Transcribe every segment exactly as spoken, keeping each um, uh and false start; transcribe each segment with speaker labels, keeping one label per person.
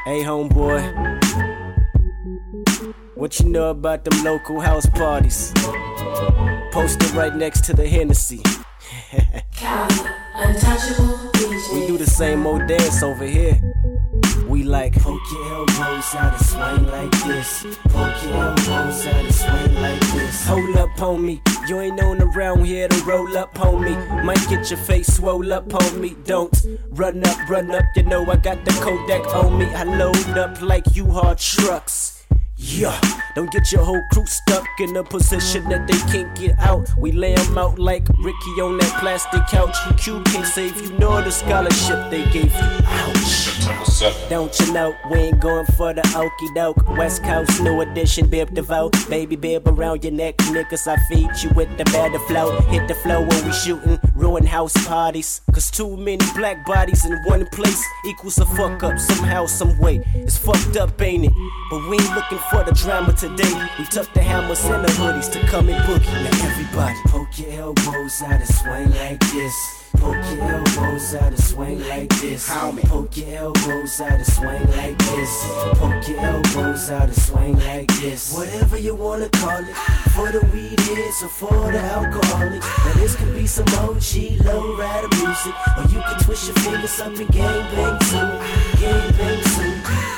Speaker 1: Hey homeboy, what you know about them local house parties? Posted right next to the Hennessy.
Speaker 2: Cali, untouchable D J.
Speaker 1: We do the same old dance over here. We like poke your elbows out and swing like this. Poke your elbows out and swing like this. Hold up, homie, you ain't on around here to roll up, homie. Might get your face swole up, homie. Don't run up, run up. You know I got the Kodak on me. I load up like U-Haul trucks. Yeah, don't get your whole crew stuck in a position that they can't get out. We lay them out like Ricky on that plastic couch. Q can't save you, nor the scholarship they gave you. Ouch. Don't you know, we ain't going for the okie doke. West Coast, new edition, bib devout. Baby bib around your neck, niggas, I feed you with the better flow. Hit the flow when we shootin', ruin house parties. Cause too many black bodies in one place equals a fuck up somehow, some way. It's fucked up, ain't it? But we ain't looking for the drama today. We tuck the hammers and the hoodies to come and boogie. Now everybody poke your elbows out and swing like this. Poke your elbows out and swing like this. Poke your elbows out and swing like this. Poke your elbows out and swing like this. Whatever you wanna call it, for the weed is or for the alcoholic. Now this could be some O G low rider music, or you can twist your fingers up and gang bang too. Gang bang too.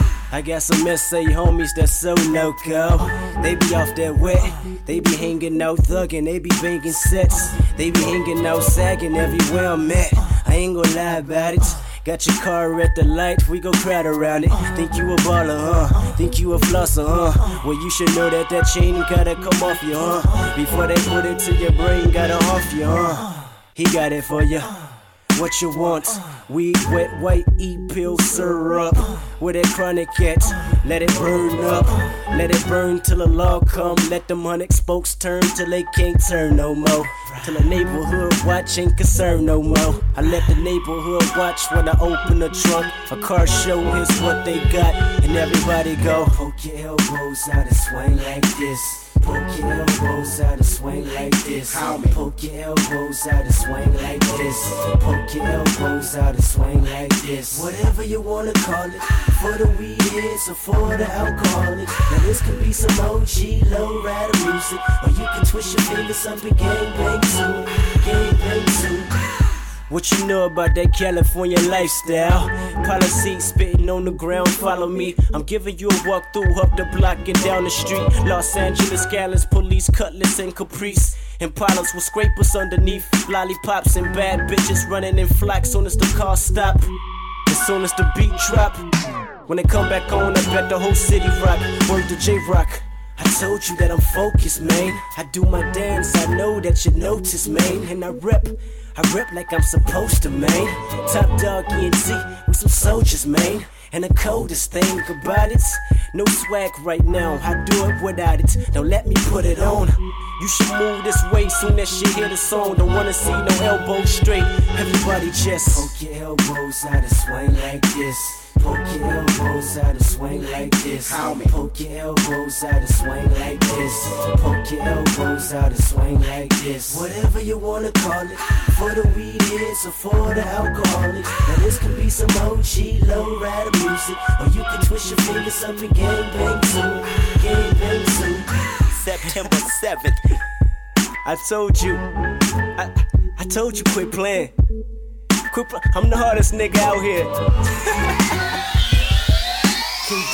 Speaker 1: I got some S A homies that's so loco. They be off that wet. They be hanging out thuggin'. They be banging sets. They be hanging out sagging everywhere I'm at. I ain't gon' lie about it. Got your car at the light, we gon' crowd around it. Think you a baller, huh? Think you a flosser, huh? Well, you should know that that chain gotta come off you, huh? Before they put it to your brain, gotta off you, huh? He got it for you. What you want? Weed, wet, white, E-pill syrup. Where that chronic at? Let it burn up. Let it burn till the law come. Let them hundred spokes turn till they can't turn no more. Till the neighborhood watch ain't concerned no more. I let the neighborhood watch when I open the trunk. A car show is what they got, and everybody go. Poke your elbows out and swing like this. Poke your elbows out and swing like this. Poke your elbows out and swing like this. Poke your elbows out and swing like this. Whatever you wanna call it, for the weed is or for the alcoholic. Now this could be some O G low rider music, or you can twist your fingers up and gang bang too. Gang bang too. What you know about that California lifestyle? Policy spitting on the ground, follow me. I'm giving you a walk through up the block and down the street. Los Angeles, Gallons, police, cutlass and caprice. Impalas with scrapers underneath. Lollipops and bad bitches running in flocks soon as the car stop. As soon as the beat drop. When they come back on, I bet the whole city rock. Word to J-Rock. I told you that I'm focused, man. I do my dance, I know that you notice, man. And I rep, I rep like I'm supposed to, man. Top dog E N T with some soldiers, man. And the coldest thing about it, no swag right now, I do it without it. Don't let me put it on. You should move this way soon as you hear the song. Don't wanna see no elbows straight. Everybody just poke your elbows out and swing like this. Poke your elbows out and swing like this. Poke your elbows out and swing like this. Poke your elbows out and swing like this. Whatever you wanna call it, for the weed is or for the alcoholic. Now this could be some O G low rider music, or you can twist your fingers up and gang bang too. Gang bang too. September seventh. I told you, I, I told you quit playing. Quit pl- I'm the hardest nigga out here.